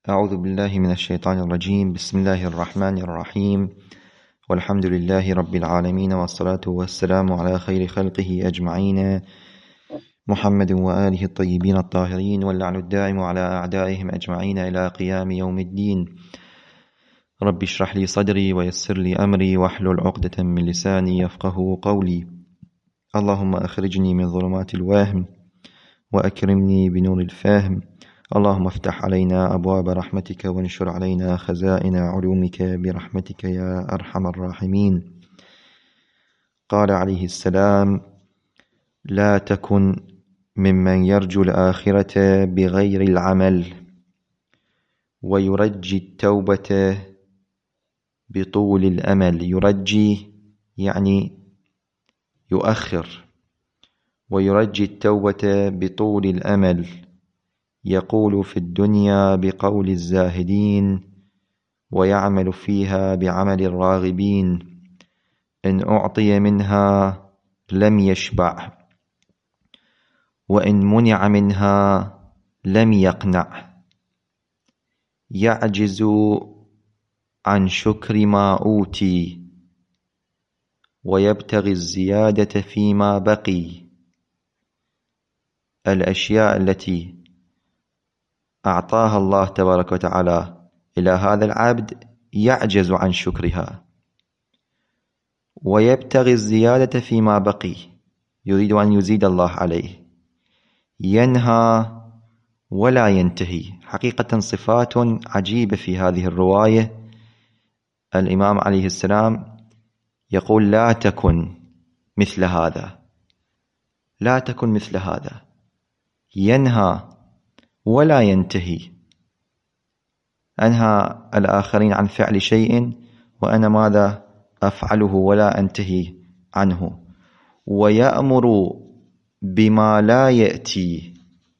أعوذ بالله من الشيطان الرجيم. بسم الله الرحمن الرحيم، والحمد لله رب العالمين، والصلاة والسلام على خير خلقه أجمعين، محمد وآله الطيبين الطاهرين، واللعن الدائم على أعدائهم أجمعين إلى قيام يوم الدين. رب اشرح لي صدري ويسر لي أمري واحلل عقدة من لساني يفقه قولي. اللهم أخرجني من ظلمات الوهم وأكرمني بنور الفهم. اللهم افتح علينا أبواب رحمتك وانشر علينا خزائن علومك برحمتك يا أرحم الراحمين. قال عليه السلام: لا تكن ممن يرجو الآخرة بغير العمل ويرجي التوبة بطول الأمل. يرجي يعني يؤخر، ويرجي التوبة بطول الأمل. يقول في الدنيا بقول الزاهدين ويعمل فيها بعمل الراغبين. إن أعطي منها لم يشبع، وإن منع منها لم يقنع. يعجز عن شكر ما أوتي ويبتغي الزيادة فيما بقي. الأشياء التي أعطاها الله تبارك وتعالى إلى هذا العبد يعجز عن شكرها، ويبتغي الزيادة فيما بقي، يريد أن يزيد الله عليه. ينهى ولا ينتهي. حقيقة صفات عجيبة في هذه الرواية. الإمام عليه السلام يقول: لا تكن مثل هذا، لا تكن مثل هذا. ينهى ولا ينتهي. أنهى الآخرين عن فعل شيء وأنا ماذا أفعله ولا أنتهي عنه. ويأمر بما لا يأتي.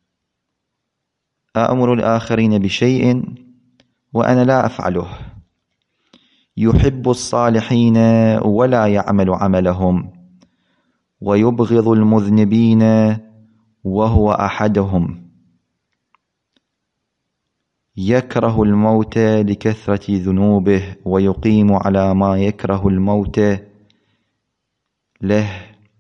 أأمر الآخرين بشيء وأنا لا أفعله. يحب الصالحين ولا يعمل عملهم، ويبغض المذنبين وهو أحدهم. يكره الموت لكثرة ذنوبه ويقيم على ما يكره الموت له،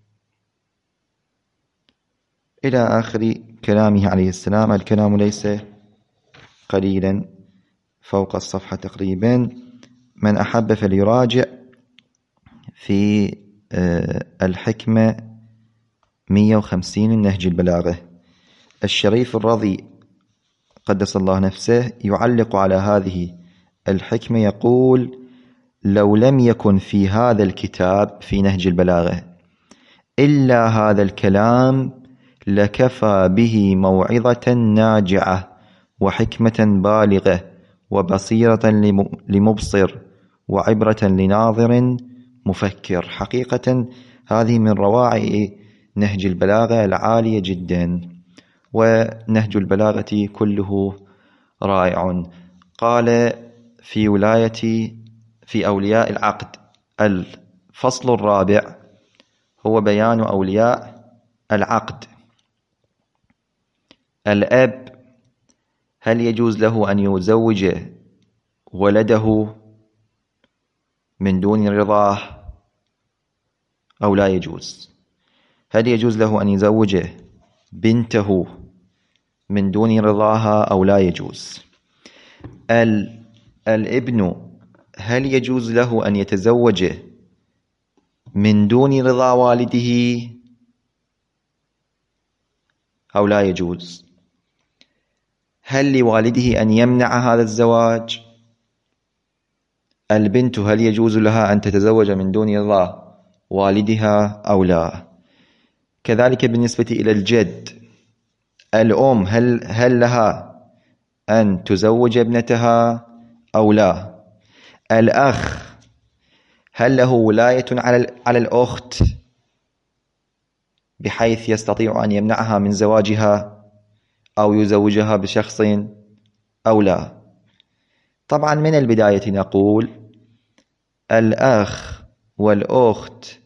إلى آخر كلامه عليه السلام. الكلام ليس قليلا، فوق الصفحة تقريبا. من أحب فليراجع في الحكمة 150 النهج البلاغة. الشريف الرضي قدس الله نفسه يعلق على هذه الحكمة، يقول: لو لم يكن في هذا الكتاب في نهج البلاغة إلا هذا الكلام لكفى به موعظة ناجعة وحكمة بالغة وبصيرة لمبصر وعبرة لناظر مفكر. حقيقة هذه من روائع نهج البلاغة العالية جدا، ونهج البلاغة كله رائع. قال في أولياء العقد: الفصل الرابع هو بيان أولياء العقد. الأب هل يجوز له أن يزوج ولده من دون رضاه أو لا يجوز؟ هل يجوز له أن يزوج بنته من دون رضاها أو لا يجوز؟ الابن هل يجوز له أن يتزوج من دون رضا والده أو لا يجوز؟ هل لوالده أن يمنع هذا الزواج؟ البنت هل يجوز لها أن تتزوج من دون رضا والدها أو لا؟ كذلك بالنسبة إلى الجد. الأم هل لها أن تزوج ابنتها أو لا؟ الأخ هل له ولاية على الأخت بحيث يستطيع أن يمنعها من زواجها أو يزوجها بشخص أو لا؟ طبعا من البداية نقول الأخ والأخت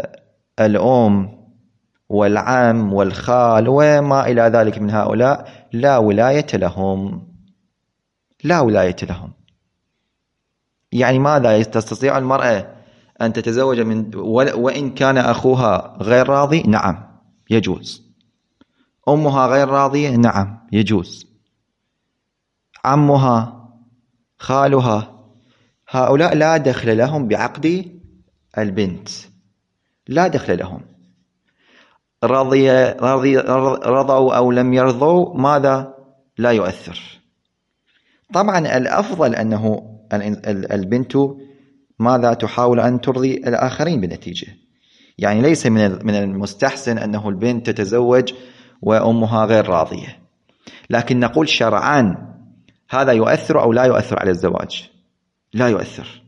والأم والعم والخال وما إلى ذلك من هؤلاء لا ولاية لهم، لا ولاية لهم. يعني ماذا؟ تستطيع المرأة أن تتزوج وإن كان أخوها غير راضي؟ نعم يجوز. أمها غير راضية؟ نعم يجوز. عمها، خالها، هؤلاء لا دخل لهم بعقد البنت، لا دخل لهم. رضوا أو لم يرضوا ماذا؟ لا يؤثر. طبعا الأفضل أنه البنت ماذا؟ تحاول أن ترضي الآخرين بالنتيجة. يعني ليس من المستحسن أنه البنت تتزوج وأمها غير راضية، لكن نقول شرعا هذا يؤثر أو لا يؤثر على الزواج؟ لا يؤثر.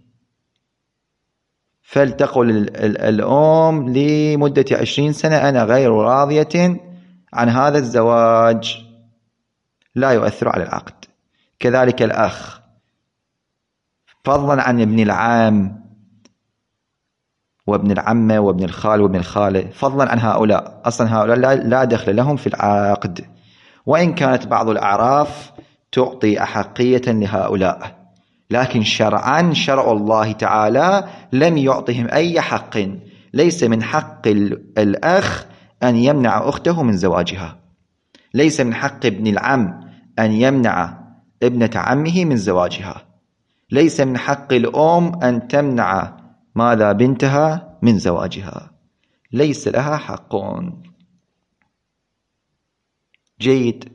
فلتقل الأم لمدة 20 سنة أنا غير راضية عن هذا الزواج، لا يؤثر على العقد. كذلك الأخ، فضلا عن ابن العام وابن العمة وابن الخال وابن الخالة، فضلا عن هؤلاء، أصلا هؤلاء لا دخل لهم في العقد، وإن كانت بعض الأعراف تعطي أحقية لهؤلاء، لكن شرعا شرع الله تعالى لم يعطهم أي حق. ليس من حق الأخ أن يمنع أخته من زواجها، ليس من حق ابن العم أن يمنع ابنة عمه من زواجها، ليس من حق الأم أن تمنع ماذا؟ بنتها من زواجها، ليس لها حق. جيد.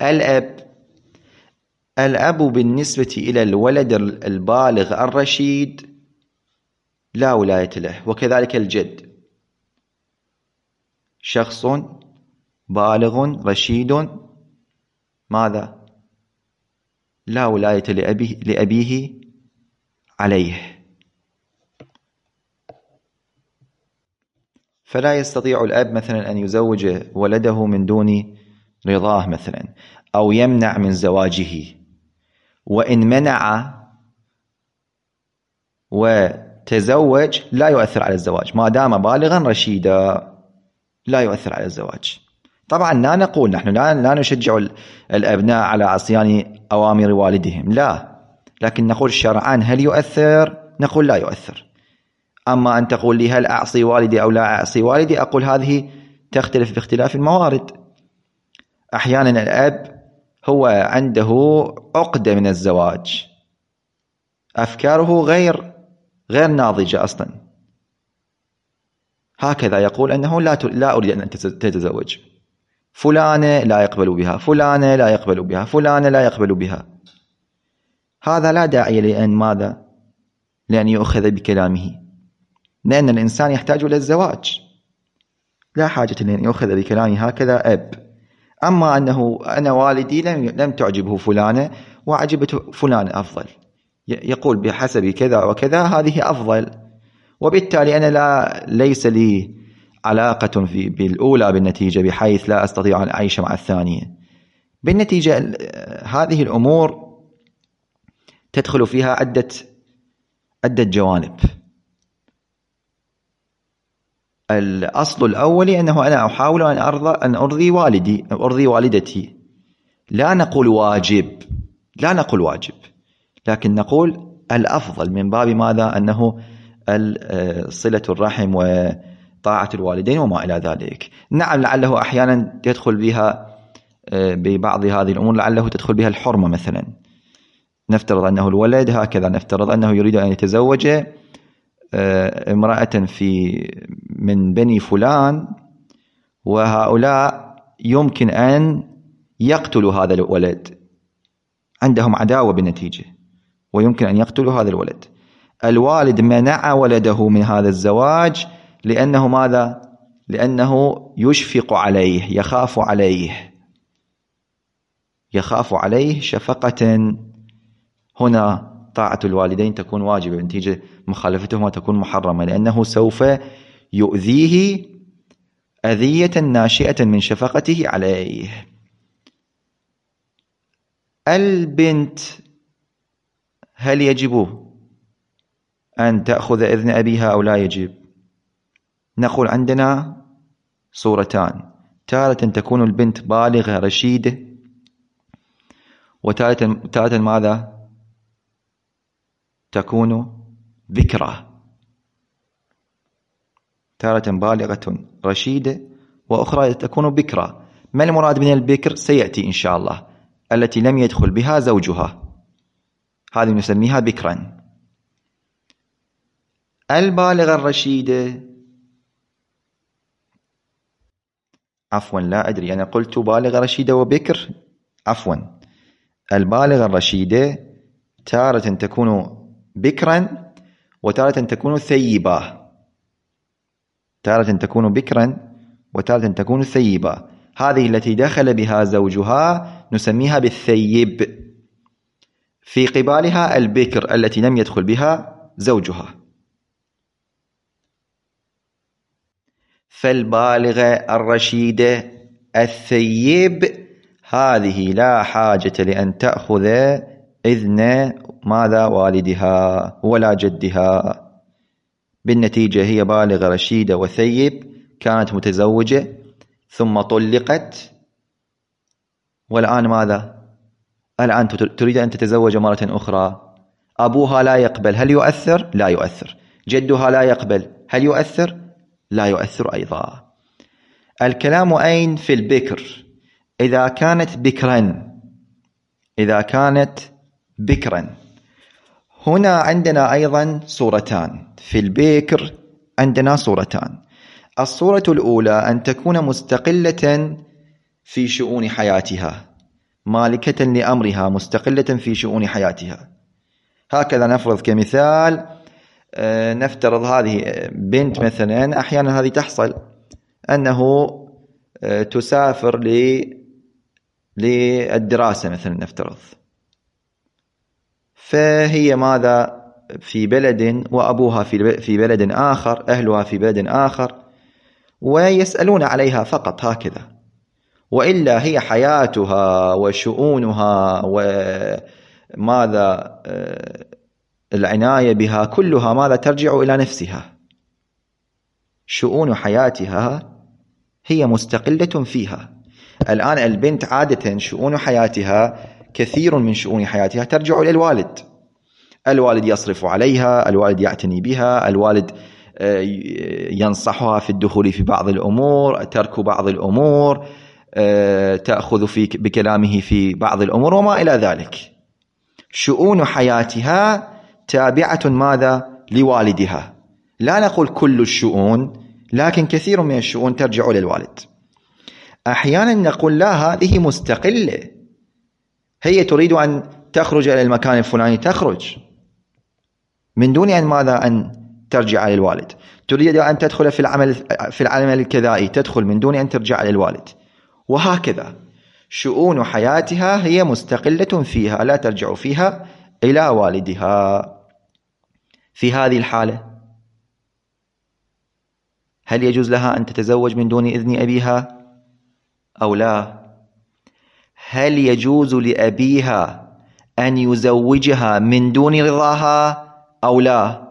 الأب بالنسبة إلى الولد البالغ الرشيد لا ولاية له، وكذلك الجد. شخص بالغ رشيد ماذا؟ لا ولاية لأبيه عليه. فلا يستطيع الأب مثلا أن يزوج ولده من دون رضاه مثلا، أو يمنع من زواجه. وإن منع وتزوج لا يؤثر على الزواج، ما دام بالغا رشيدا لا يؤثر على الزواج. طبعا لا نقول نحن لا نشجع الأبناء على عصيان أوامر والدهم، لا، لكن نقول شرعا هل يؤثر؟ نقول لا يؤثر. أما أن تقول لي هل أعصي والدي أو لا أعصي والدي، أقول هذه تختلف باختلاف الموارد. أحيانا الأب هو عنده عقدة من الزواج، أفكاره غير ناضجة أصلا، هكذا يقول أنه لا أريد أن تتزوج فلانة، لا يقبل بها فلانة، لا يقبل بها فلانة، لا يقبل بها. هذا لا داعي لأن ماذا؟ لأن يؤخذ بكلامه، لأن الإنسان يحتاج إلى الزواج، لا حاجة لأن يؤخذ بكلامه هكذا أب. أما أنه أنا والدي لم تعجبه فلانة وعجبته فلانة أفضل، يقول بحسب كذا وكذا هذه أفضل، وبالتالي أنا ليس لي علاقة بالأولى بالنتيجة، بحيث لا أستطيع أن أعيش مع الثانية. بالنتيجة هذه الأمور تدخل فيها عدة جوانب. الأصل الأولي أنه أنا أحاول أن أرضي والدتي. لا نقول واجب، لا نقول واجب، لكن نقول الأفضل من باب ماذا؟ أنه صلة الرحم وطاعة الوالدين وما إلى ذلك. نعم لعله أحيانا يدخل بها ببعض هذه الأمور، لعله تدخل بها الحرمة مثلا. نفترض أنه الولد هكذا، نفترض أنه يريد أن يتزوج امرأة من بني فلان، وهؤلاء يمكن أن يقتلوا هذا الولد، عندهم عداوة بالنتيجة، ويمكن أن يقتلوا هذا الولد. الوالد منع ولده من هذا الزواج لأنه ماذا؟ لأنه يشفق عليه، يخاف عليه شفقة. هنا طاعة الوالدين تكون واجبة، نتيجة مخالفتهما تكون محرمة، لأنه سوف يؤذيه أذية ناشئة من شفقته عليه. البنت هل يجب أن تأخذ إذن أبيها أو لا يجب؟ نقول عندنا صورتان: تارة تكون البنت بالغة رشيدة وتارة ماذا تكون بكرة، تارة بالغة رشيدة وأخرى تكون بكرة. ما المراد من البكر سيأتي إن شاء الله، التي لم يدخل بها زوجها، هذه نسميها بكرا. البالغة الرشيدة، عفوا لا أدري، أنا قلت بالغة رشيدة وبكر، عفوا. البالغة الرشيدة تارة تكون بكرا وتارة تكون ثيبة، تارة تكون بكرا وتارة تكون ثيبة. هذه التي دخل بها زوجها نسميها بالثيب، في قبالها البكر التي لم يدخل بها زوجها. فالبالغة الرشيدة الثيب هذه لا حاجة لأن تأخذ إذن ماذا والدها ولا جدها، بالنتيجة هي بالغة رشيدة وثيب، كانت متزوجة ثم طلقت، والآن ماذا؟ الآن تريد أن تتزوج مرة أخرى. أبوها لا يقبل، هل يؤثر؟ لا يؤثر. جدها لا يقبل، هل يؤثر؟ لا يؤثر أيضا. الكلام أين؟ في البكر. إذا كانت بكرا، إذا كانت بكرا. هنا عندنا أيضا صورتان في البكر، عندنا صورتان. الصورة الأولى أن تكون مستقلة في شؤون حياتها، مالكة لأمرها، مستقلة في شؤون حياتها. هكذا نفرض كمثال، نفترض هذه بنت مثلا، أحيانا هذه تحصل أنه تسافر للدراسة مثلا نفترض، فهي ماذا في بلد وأبوها في بلد آخر، أهلها في بلد آخر، ويسألون عليها فقط هكذا، وإلا هي حياتها وشؤونها وماذا العناية بها كلها ماذا ترجع إلى نفسها. شؤون حياتها هي مستقلة فيها. الآن البنت عادة شؤون حياتها، كثير من شؤون حياتها ترجع إلى الوالد. الوالد يصرف عليها، الوالد يعتني بها، الوالد ينصحها في الدخول في بعض الأمور، ترك بعض الأمور، تأخذ بكلامه في بعض الأمور وما إلى ذلك. شؤون حياتها تابعة ماذا؟ لوالدها. لا نقول كل الشؤون، لكن كثير من الشؤون ترجع للوالد. أحيانا نقول لا، هذه مستقلة، هي تريد أن تخرج إلى المكان الفلاني تخرج من دون أن ماذا؟ أن ترجع للوالد. تريد أن تدخل في العمل الكذائي تدخل من دون أن ترجع للوالد، وهكذا. شؤون حياتها هي مستقلة فيها، لا ترجع فيها إلى والدها. في هذه الحالة هل يجوز لها أن تتزوج من دون إذن أبيها أو لا؟ هل يجوز لأبيها أن يزوجها من دون رضاها أو لا؟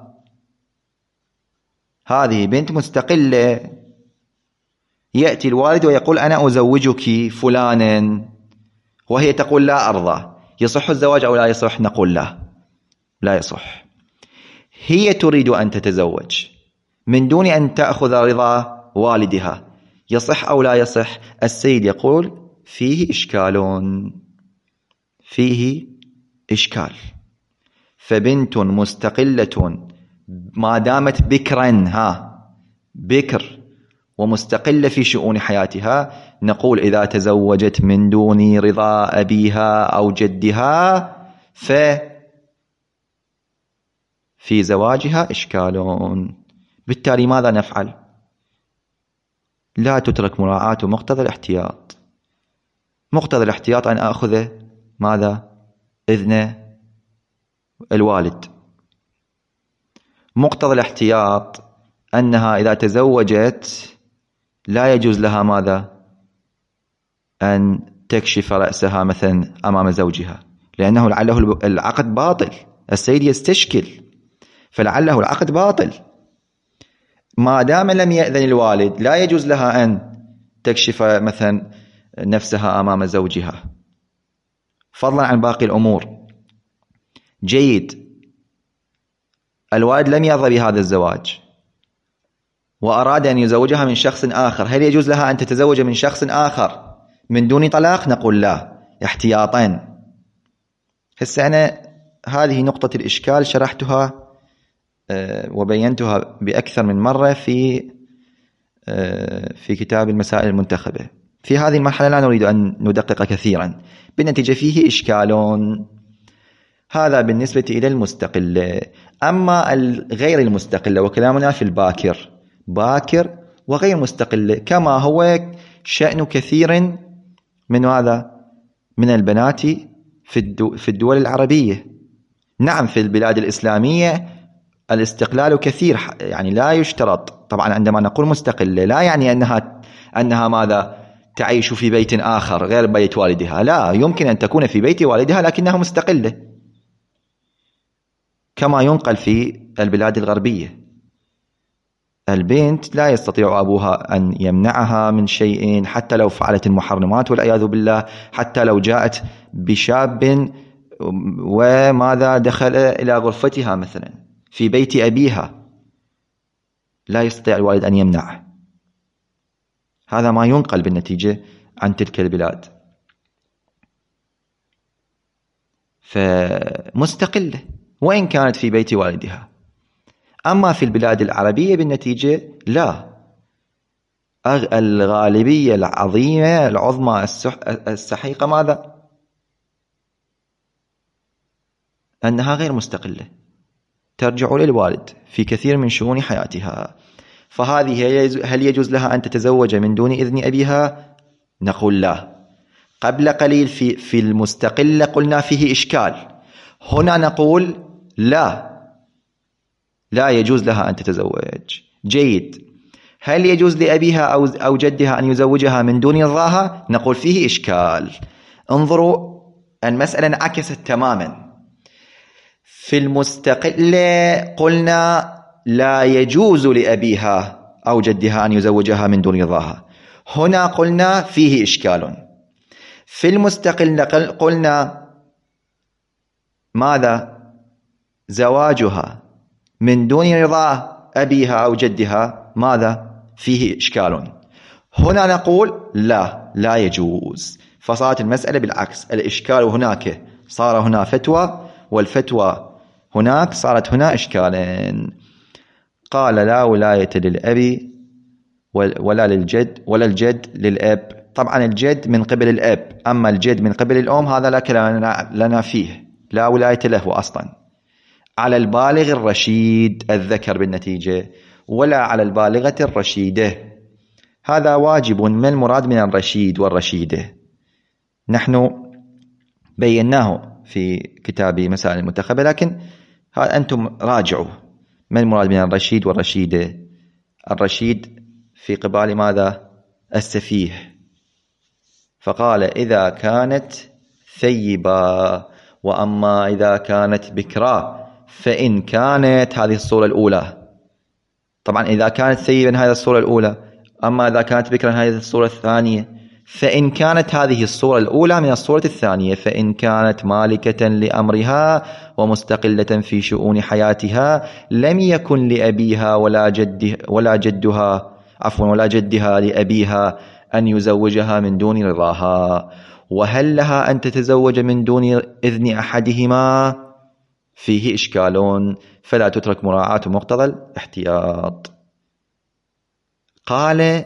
هذه بنت مستقلة، يأتي الوالد ويقول أنا أزوجك فلانا، وهي تقول لا أرضى. يصح الزواج أو لا يصح؟ نقول لا، لا يصح. هي تريد أن تتزوج من دون أن تأخذ رضا والدها، يصح أو لا يصح؟ السيد يقول فيه إشكال، فيه إشكال. فبنت مستقلة ما دامت بكرا، بكر ومستقلة في شؤون حياتها، نقول إذا تزوجت من دون رضا أبيها أو جدها في زواجها إشكال. بالتالي ماذا نفعل؟ لا تترك مراعاة مقتضى الاحتياط. مقتضى الاحتياط أن أخذ ماذا؟ إذن الوالد. مقتضى الاحتياط أنها إذا تزوجت لا يجوز لها ماذا؟ أن تكشف رأسها مثلا أمام زوجها، لأنه لعله العقد باطل، السيد يستشكل، فلعله العقد باطل. ما دام لم يأذن الوالد لا يجوز لها أن تكشف مثلا نفسها أمام زوجها. فضلا عن باقي الأمور. جيد، الوالد لم يرضى بهذا الزواج وأراد أن يزوجها من شخص آخر، هل يجوز لها أن تتزوج من شخص آخر من دون طلاق؟ نقول لا، احتياطا. هسه أنا هذه نقطة الإشكال شرحتها وبينتها بأكثر من مرة في كتاب المسائل المنتخبة. في هذه المرحلة لا نريد أن ندقق كثيرا، بالنتيجة فيه إشكال. هذا بالنسبة إلى المستقلة. أما غير المستقلة وكلامنا في الباكر، باكر وغير مستقلة، كما هو شأن كثير من هذا من البنات في الدول العربية. نعم، في البلاد الإسلامية الاستقلال كثير، يعني لا يشترط. طبعا عندما نقول مستقلة لا يعني أنها ماذا تعيش في بيت آخر غير بيت والدها، لا، يمكن أن تكون في بيت والدها لكنها مستقلة، كما ينقل في البلاد الغربية. البنت لا يستطيع أبوها أن يمنعها من شيء حتى لو فعلت المحرمات والعياذ بالله، حتى لو جاءت بشاب وماذا دخل إلى غرفتها مثلا في بيت أبيها، لا يستطيع الوالد أن يمنعه. هذا ما ينقل بالنتيجة عن تلك البلاد. فمستقلة وإن كانت في بيت والدها. أما في البلاد العربية بالنتيجة لا، الغالبية العظيمة العظمى السحيقة ماذا؟ أنها غير مستقلة، ترجع للوالد في كثير من شؤون حياتها. فهذه هل يجوز لها أن تتزوج من دون إذن أبيها؟ نقول لا. قبل قليل في المستقلة قلنا فيه إشكال، هنا نقول لا يجوز لها أن تتزوج. جيد، هل يجوز لأبيها أو جدها أن يزوجها من دون رضاها؟ نقول فيه إشكال. انظروا، المسألة انعكست تماما. في المستقلة قلنا لا يجوز لأبيها أو جدها أن يزوجها من دون رضاها، هنا قلنا فيه إشكال. في المستقلة قلنا ماذا؟ زواجها من دون رضا أبيها أو جدها ماذا؟ فيه إشكال. هنا نقول لا يجوز. فصارت المسألة بالعكس، الإشكال هناك صار هنا فتوى، والفتوى هناك صارت هنا إشكالا. قال لا ولاية للأب ولا للجد، ولا الجد للأب. طبعا الجد من قبل الأب، أما الجد من قبل الأم هذا لا كلام لنا فيه، لا ولاية له أصلا على البالغ الرشيد الذكر بالنتيجة، ولا على البالغة الرشيدة. هذا واجب. ما المراد من الرشيد والرشيدة؟ نحن بيناه في كتاب مسائل المنتخبة، لكن أنتم راجعوا ما المراد من الرشيد والرشيدة. الرشيد في قبال ماذا؟ السفيه. فقال إذا كانت ثيبا، وأما إذا كانت بكرا فإن كانت، هذه الصورة الأولى. طبعا إذا كانت ثيبا هذه الصورة الأولى، أما إذا كانت بكرا هذه الصورة الثانية. فإن كانت هذه الصورة الأولى من الصورة الثانية، فإن كانت مالكة لأمرها ومستقلة في شؤون حياتها لم يكن لأبيها ولا جدها لأبيها أن يزوجها من دون رضاها. وهل لها أن تتزوج من دون إذن أحدهما؟ فيه إشكال، فلا تترك مراعاة مقتضى الاحتياط. قال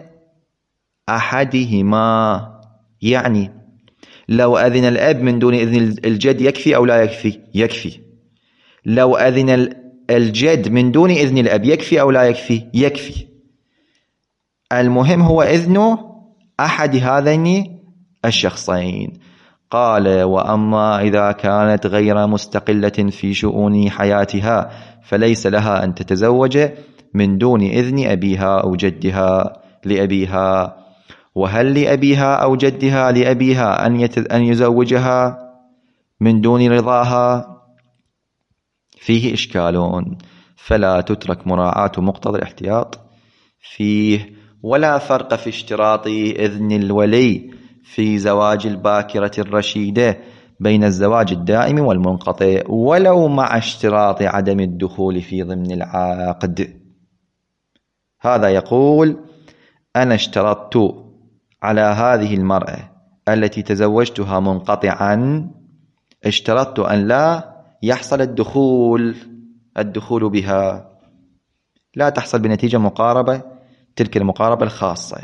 أحدهما، يعني لو أذن الأب من دون إذن الجد يكفي أو لا يكفي؟ يكفي. لو أذن الجد من دون إذن الأب يكفي أو لا يكفي؟ يكفي. المهم هو إذن أحد هذين الشخصين. قال وأما إذا كانت غير مستقلة في شؤون حياتها فليس لها أن تتزوج من دون إذن أبيها أو جدها لأبيها. وهل لأبيها أو جدها لأبيها أن يزوجها من دون رضاها؟ فيه إشكال، فلا تترك مراعاة مقتضى الاحتياط فيه. ولا فرق في اشتراط إذن الولي في زواج الباكرة الرشيدة بين الزواج الدائم والمنقطع ولو مع اشتراط عدم الدخول في ضمن العقد. هذا يقول: أنا اشترطت على هذه المرأة التي تزوجتها منقطعا، اشترطت أن لا يحصل الدخول بها، لا تحصل بنتيجة مقاربة، تلك المقاربة الخاصة.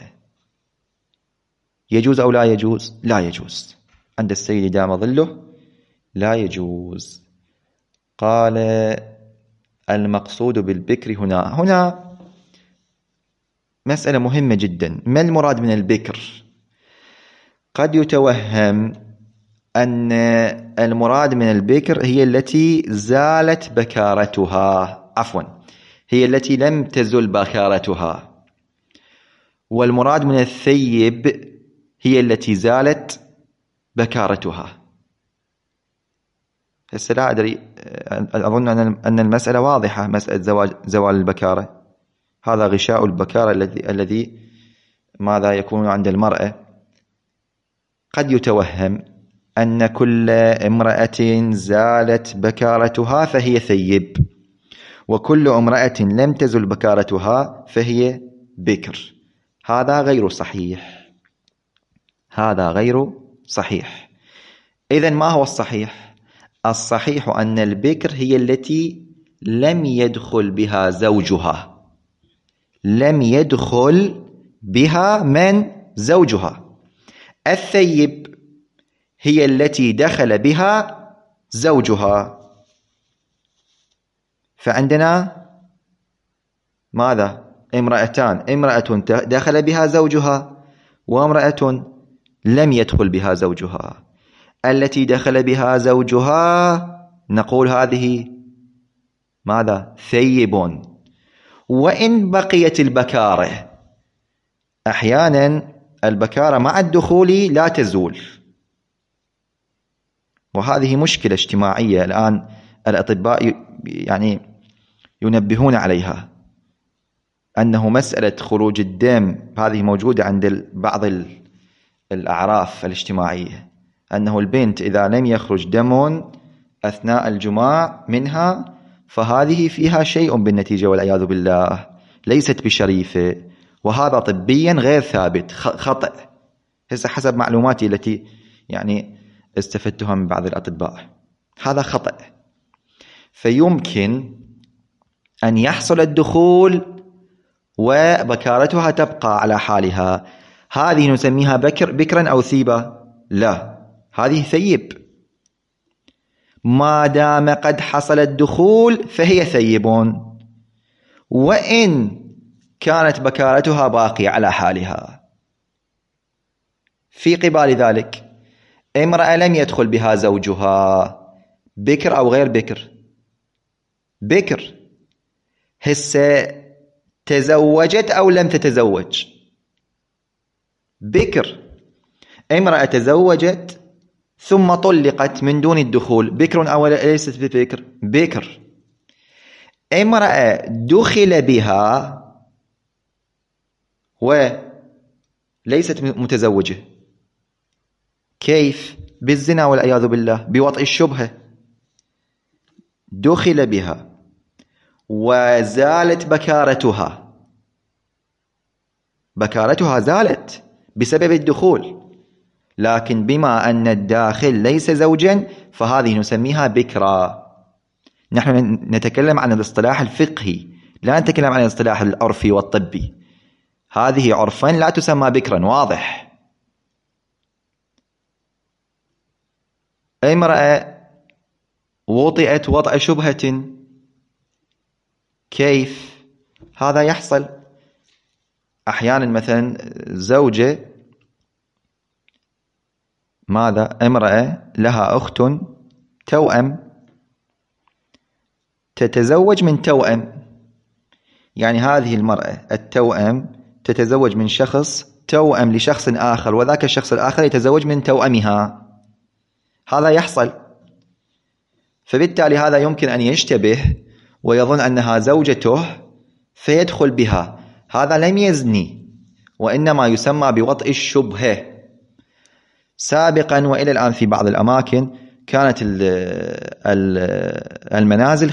يجوز أو لا يجوز؟ لا يجوز، عند السيد دام ظله لا يجوز. قال: المقصود بالبكر هنا مسألة مهمة جدا. ما المراد من البكر؟ قد يتوهم أن المراد من البكر هي التي زالت بكارتها، هي التي لم تزل بكارتها، والمراد من الثيب هي التي زالت بكارتها. هسه لا أدري، أظن أن المسألة واضحة. مسألة زوال البكارة، هذا غشاء البكارة الذي ماذا يكون عند المرأة. قد يتوهم أن كل امرأة زالت بكارتها فهي ثيب، وكل امرأة لم تزل بكارتها فهي بكر. هذا غير صحيح، هذا غير صحيح. إذن ما هو الصحيح؟ الصحيح أن البكر هي التي لم يدخل بها زوجها، لم يدخل بها من زوجها. الثيب هي التي دخل بها زوجها. فعندنا ماذا؟ امرأتان: امرأة دخل بها زوجها، وامرأة لم يدخل بها زوجها. التي دخل بها زوجها نقول هذه ماذا؟ ثيب. وإن بقيت البكارة، أحيانا البكارة مع الدخول لا تزول، وهذه مشكلة اجتماعية الآن الأطباء يعني ينبهون عليها، أنه مسألة خروج الدم هذه موجودة عند بعض الأعراف الاجتماعية، أنه البنت إذا لم يخرج دم أثناء الجماع منها فهذه فيها شيء بالنتيجة والعياذ بالله، ليست بشريفة، وهذا طبيا غير ثابت، خطأ. هسه حسب معلوماتي التي يعني استفدتها من بعض الأطباء، هذا خطأ. فيمكن أن يحصل الدخول وبكارتها تبقى على حالها، هذه نسميها بكرا أو ثيبة؟ لا، هذه ثيب. ما دام قد حصل الدخول فهي ثيب، وإن كانت بكارتها باقية على حالها. في قبال ذلك امرأة لم يدخل بها زوجها، بكر أو غير بكر؟ بكر. هسه تزوجت أو لم تتزوج؟ بكر. امرأة تزوجت ثم طلقت من دون الدخول، بكر أو ليست ببكر؟ بكر. امرأة دخل بها وليست متزوجة، كيف؟ بالزنا والعياذ بالله، بوطئ الشبهة. دخل بها وزالت بكارتها، بكارتها زالت بسبب الدخول، لكن بما أن الداخل ليس زوجا فهذه نسميها بكرا. نحن نتكلم عن الاصطلاح الفقهي، لا نتكلم عن الاصطلاح العرفي والطبي. هذه عرفا لا تسمى بكرا، واضح. امرأة وطئت وطأ شبهة، كيف؟ هذا يحصل أحيانا. مثلا زوجة ماذا؟ امرأة لها أخت توأم، تتزوج من توأم، يعني هذه المرأة التوأم تتزوج من شخص توأم لشخص آخر، وذاك الشخص الآخر يتزوج من توأمها. هذا يحصل. فبالتالي هذا يمكن أن يشتبه ويظن أنها زوجته فيدخل بها، هذا لم يزني، وإنما يسمى بوطئ الشبهة. سابقا وإلى الآن في بعض الأماكن كانت المنازل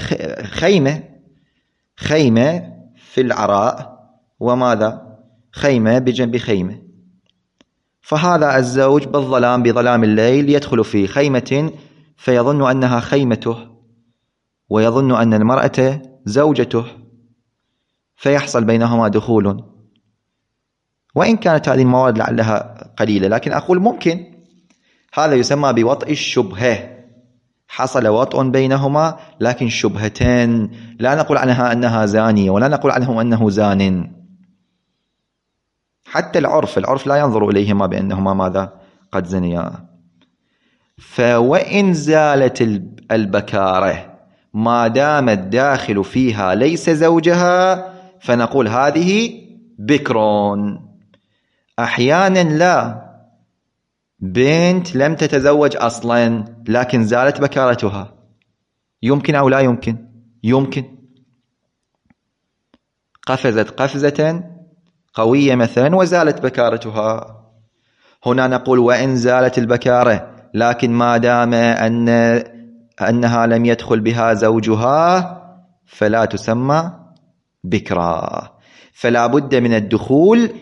خيمة في العراء، وماذا؟ خيمة بجنب خيمة. فهذا الزوج بظلام الليل يدخل في خيمة فيظن أنها خيمته، ويظن أن المرأة زوجته، فيحصل بينهما دخول. وإن كانت هذه المواد لعلها قليلة، لكن أقول ممكن. هذا يسمى بوطء الشبهة. حصل وطء بينهما، لكن شبهتين، لا نقول عنها أنها زانية ولا نقول عنه أنه زان. حتى العرف لا ينظر إليهما بأنهما ماذا؟ قد زنيا. فوإن زالت البكارة ما دام الداخل فيها ليس زوجها، فنقول هذه بكر. أحيانا لا، بنت لم تتزوج أصلا لكن زالت بكارتها، يمكن أو لا يمكن؟ يمكن. قفزت قفزة قوية مثلا وزالت بكارتها. هنا نقول وإن زالت البكارة، لكن ما دام أنها لم يدخل بها زوجها فلا تسمى بكرا. فلا بد من الدخول،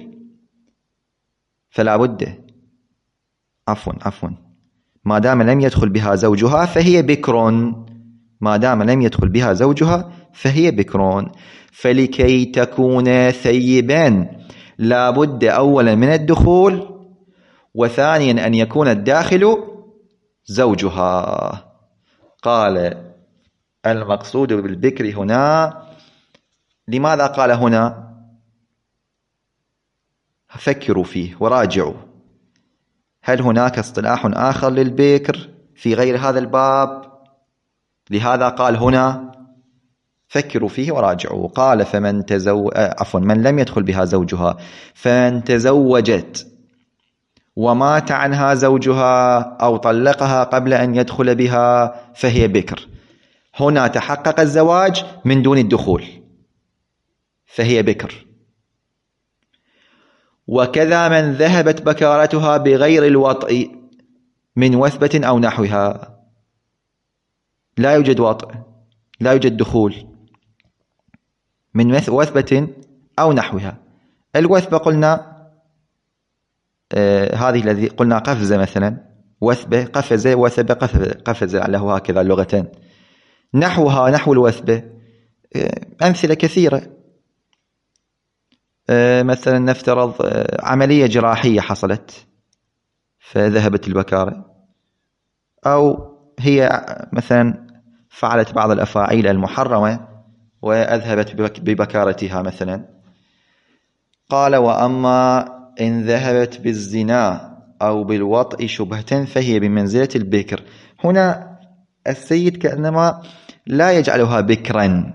ما دام لم يدخل بها زوجها فهي بكر. ما دام لم يدخل بها زوجها فهي بكر. فلكي تكون ثيبا لا بد أولا من الدخول، وثانيا أن يكون الداخل زوجها. قال المقصود بالبكر هنا. لماذا قال هنا؟ فكروا فيه وراجعوا. هل هناك اصطلاح آخر للبكر في غير هذا الباب؟ لهذا قال هنا فكروا فيه وراجعوا. قال من لم يدخل بها زوجها، فمن تزوجت ومات عنها زوجها أو طلقها قبل أن يدخل بها فهي بكر. هنا تحقق الزواج من دون الدخول فهي بكر. وكذا من ذهبت بكارتها بغير الوطء من وثبة أو نحوها، لا يوجد وطء، لا يوجد دخول، من وثبة أو نحوها. الوثبة قلنا هذه الذي قلنا قفزة مثلا، وثبة قفزة، وثبة قفزة، له هكذا اللغتين. نحوها نحو الوثبة أمثلة كثيرة. مثلا نفترض عملية جراحية حصلت فذهبت البكارة، أو هي مثلا فعلت بعض الأفاعيل المحرمة وأذهبت ببكارتها مثلا. قال وأما إن ذهبت بالزنا أو بالوطء شبهة فهي بمنزلة البكر. هنا السيد كأنما لا يجعلها بكرا.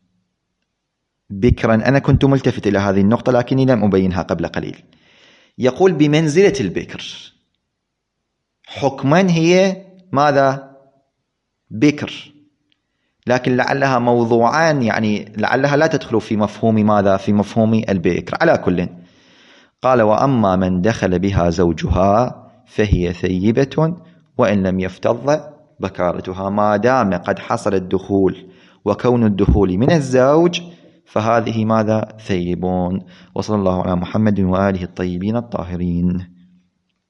أنا كنت ملتفت إلى هذه النقطة لكني لم أبينها قبل قليل. يقول بمنزلة البكر، حكما هي ماذا؟ بكر، لكن لعلها موضوعان، يعني لعلها لا تدخل في مفهوم ماذا؟ في مفهوم البكر. على كل، قال وأما من دخل بها زوجها فهي ثيبة وإن لم يفتض بكارتها. ما دام قد حصل الدخول وكون الدخول من الزوج فهذه ماذا؟ ثيبون. وصلى الله على محمد وآله الطيبين الطاهرين.